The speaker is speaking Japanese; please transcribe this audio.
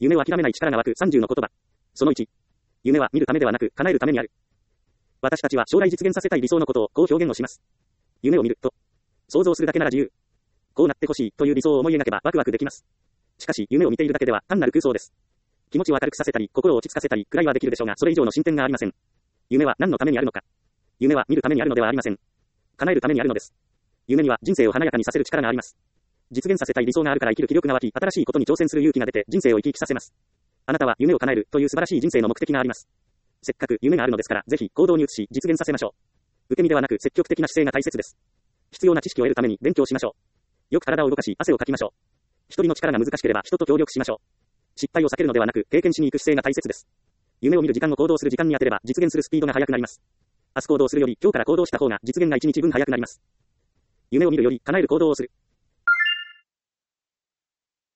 夢を諦めない力が湧く30の言葉。その1。夢は見るためではなく叶えるためにある。私たちは将来実現させたい理想のことをこう表現をします。夢を見ると、想像するだけなら自由。こうなってほしいという理想を思い描けばワクワクできます。しかし夢を見ているだけでは単なる空想です。気持ちを明るくさせたり、心を落ち着かせたりくらいはできるでしょうが、それ以上の進展がありません。夢は何のためにあるのか。夢は見るためにあるのではありません。叶えるためにあるのです。夢には人生を華やかにさせる力があります。実現させたい理想があるから生きる気力が湧き、新しいことに挑戦する勇気が出て人生を生き生きさせます。あなたは夢を叶えるという素晴らしい人生の目的があります。せっかく夢があるのですから、ぜひ行動に移し実現させましょう。受け身ではなく積極的な姿勢が大切です。必要な知識を得るために勉強しましょう。よく体を動かし、汗をかきましょう。一人の力が難しければ人と協力しましょう。失敗を避けるのではなく、経験しに行く姿勢が大切です。夢を見る時間を行動する時間に当てれば実現するスピードが速くなります。明日行動するより今日から行動した方が実現が1日分早くなります。夢を見るより叶える行動をする。